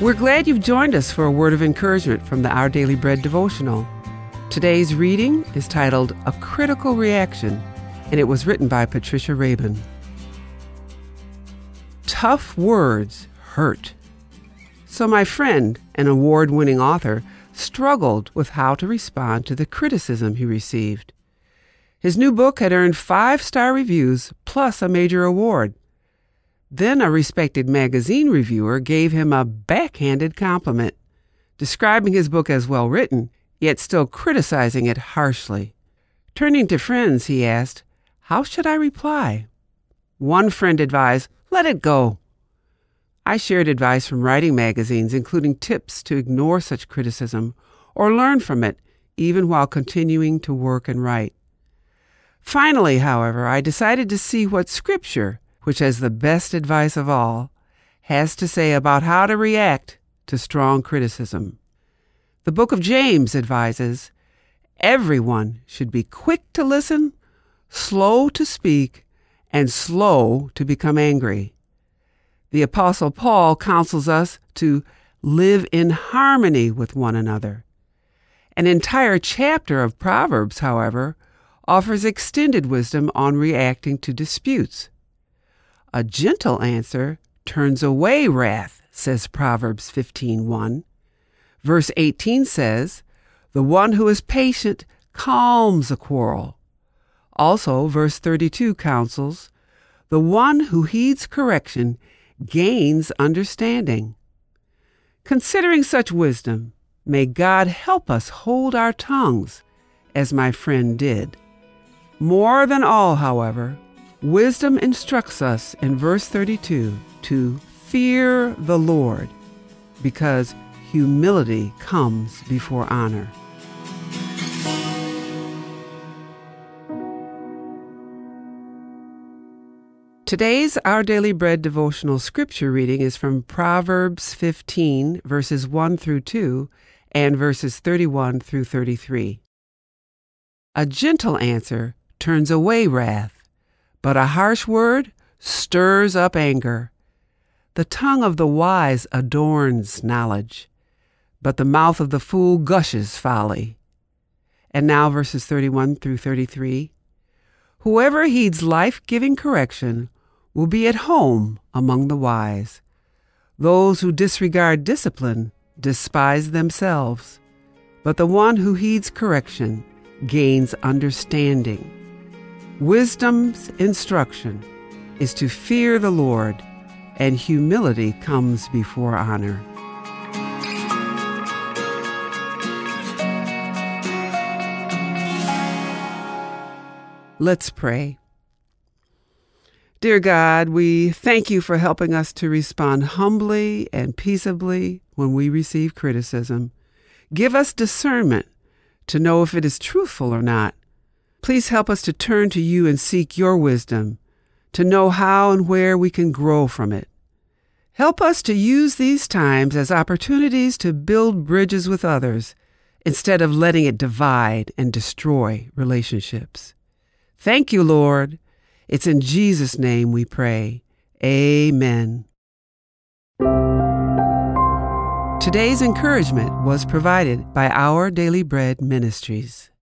We're glad you've joined us for a word of encouragement from the Our Daily Bread devotional. Today's reading is titled A Critical Reaction, and it was written by Patricia Rabin. Tough words hurt. So my friend, an award-winning author, struggled with how to respond to the criticism he received. His new book had earned 5-star reviews plus a major award. Then a respected magazine reviewer gave him a backhanded compliment, describing his book as well-written, yet still criticizing it harshly. Turning to friends, he asked, "How should I reply?" One friend advised, "Let it go." I shared advice from writing magazines, including tips to ignore such criticism or learn from it, even while continuing to work and write. Finally, however, I decided to see what Scripture, which has the best advice of all, has to say about how to react to strong criticism. The book of James advises, everyone should be quick to listen, slow to speak, and slow to become angry. The Apostle Paul counsels us to live in harmony with one another. An entire chapter of Proverbs, however, offers extended wisdom on reacting to disputes. A gentle answer turns away wrath, says Proverbs 15:1. Verse 18 says, "The one who is patient calms a quarrel." Also, verse 32 counsels, "The one who heeds correction gains understanding." Considering such wisdom, may God help us hold our tongues, as my friend did. More than all, however, wisdom instructs us in verse 32 to fear the Lord, because humility comes before honor. Today's Our Daily Bread devotional scripture reading is from Proverbs 15, verses 1 through 2, and verses 31 through 33. A gentle answer turns away wrath, but a harsh word stirs up anger. The tongue of the wise adorns knowledge, but the mouth of the fool gushes folly. And now verses 31 through 33. Whoever heeds life-giving correction will be at home among the wise. Those who disregard discipline despise themselves, but the one who heeds correction gains understanding. Wisdom's instruction is to fear the Lord, and humility comes before honor. Let's pray. Dear God, we thank you for helping us to respond humbly and peaceably when we receive criticism. Give us discernment to know if it is truthful or not. Please help us to turn to you and seek your wisdom, to know how and where we can grow from it. Help us to use these times as opportunities to build bridges with others, instead of letting it divide and destroy relationships. Thank you, Lord. It's in Jesus' name we pray. Amen. Today's encouragement was provided by Our Daily Bread Ministries.